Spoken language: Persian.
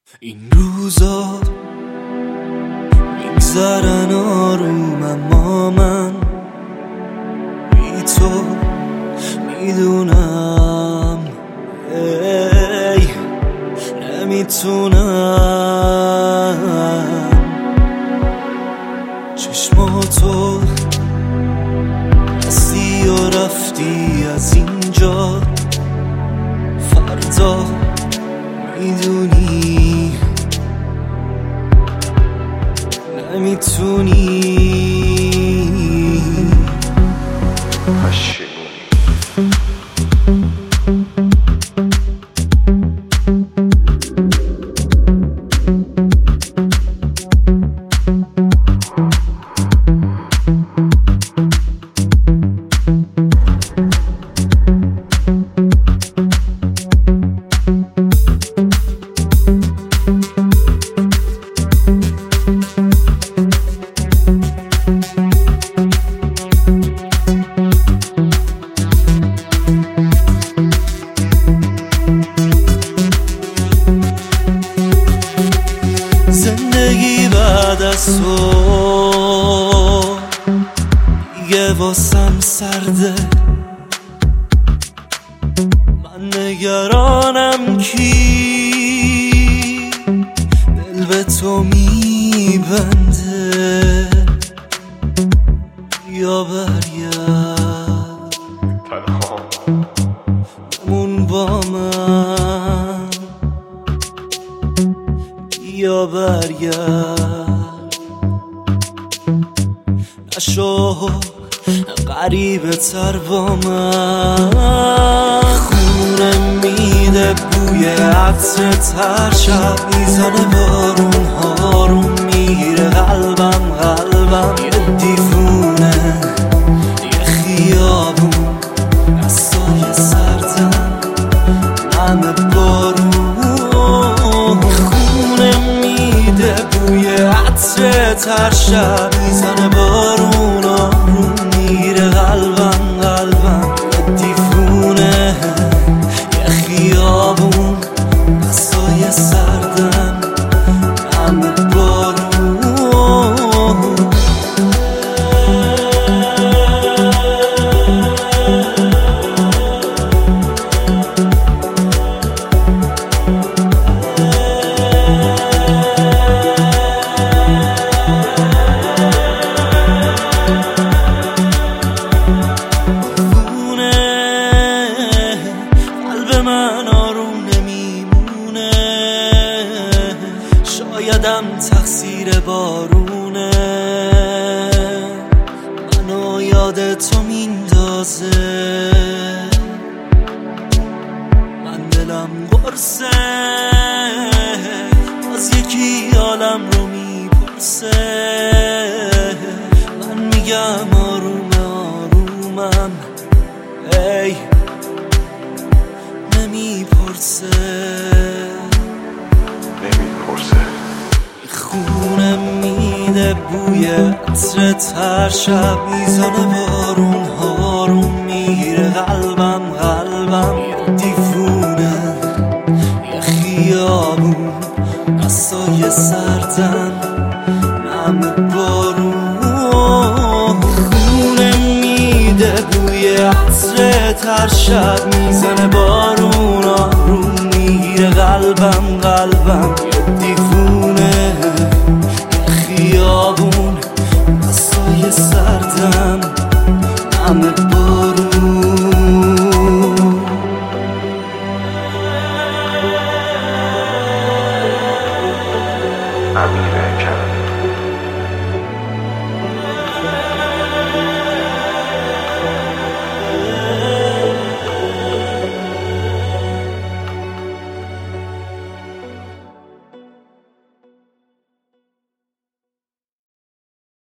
این روزا میگذرن آروم، اما من بی تو میدونم نمیتونم. چشماتو هستی و رفتی از اینجا، فردا میدونی نمیتونی. زندگی بعد از تو دیگه واسم سرده، من نگرانم کی دل به تو میبنده. یا برگرد بمون با من، یا برگرد نشو غریبه تر با من. خونه میده بوی عطر تر، شب میزنه بارون هارون میگیره قلبم یه دیوونه یه خیابون دستای سردم همه بارون. خونه میده بوی عطر تر، شب میزنه بارون آروم میگیره قلبم یه دیوونه یه خیابون دستای سردم همه بارون. شایدم تقصیر بارونه، منو یاد تو میندازه. من دلم قرصه باز یکی عالم رو میپرسه. من میگم آرومم ای نمیپرسه. خونه میده بوی عطر تر، شب میزنه بارون هارون میگیره قلبم یه دیوونه یه خیابون دستای سردم همه بارون. خونه میده بوی عطر تر، شب میزنه بارون آروم میگیره قلبم یه دیوونه یه خیابون دستای سردم همه بارون. I'm